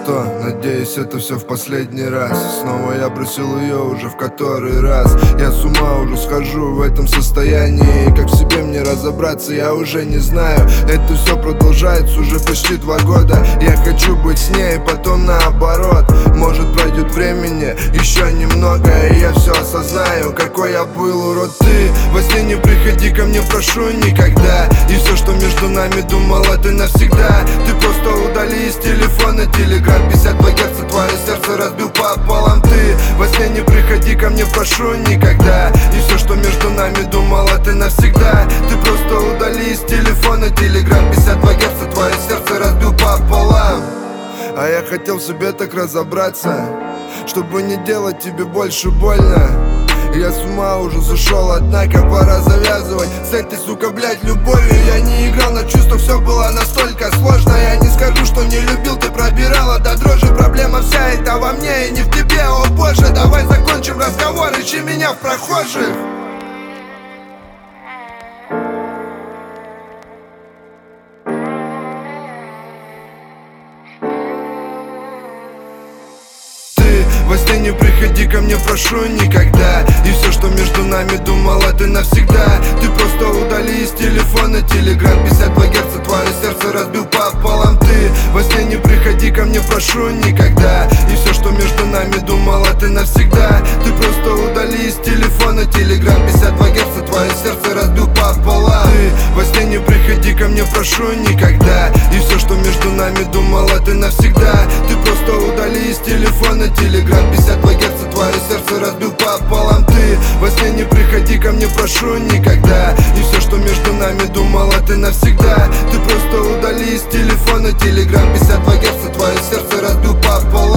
что, надеюсь, это все в последний раз. Снова я бросил ее уже в который раз. Я с ума уже схожу в этом состоянии. Как в себе мне разобраться, я уже не знаю. Это все продолжается уже почти 2 года. Я хочу быть с ней, потом наоборот. Может пройдет времени еще немного, и я все осознаю, какой я был урод. Ты во сне не приходи ко мне, прошу, никогда. И все, что между нами, думала ты навсегда. Ты просто удали из телефона телеграм. 52 герца, твое сердце разбил пополам. Ты во сне не приходи ко мне, прошу, никогда. И все, что между нами, думала ты навсегда. Ты просто удали из телефона телеграм. 52 герца, твое сердце разбил пополам. А я хотел в себе так разобраться, чтобы не делать тебе больше больно. Я с ума уже зашел, однако пора завязывать с этой, сука, блядь, любовью. Я не играл на чувствах, все было настолько сложно. Я не скажу, что не любил, ты пробирала до дрожи. Проблема вся это во мне и не в тебе, о боже. Давай закончим разговор, ищи меня в прохожих. Во сне не приходи ко мне, прошу, никогда. И все, что между нами, думала ты навсегда. Ты просто удали из телефона телеграм. 52 герца, твое сердце разбил пополам. Ты во сне не приходи ко мне, прошу, никогда. И все, что между нами, думала ты навсегда. Ты просто удали из телефона телеграм. 52 герца, твое сердце разбил пополам. Ты во сне не приходи ко мне, прошу, никогда. И все, что между нами, думала ты навсегда. Ты просто удали из телефона телеграм. 52 герца, твое сердце разбил пополам. Ты во сне не приходи ко мне, прошу, никогда. И все, что между нами, думала ты навсегда. Ты просто удали из телефона телеграм. 52 герца, твое сердце разбил пополам.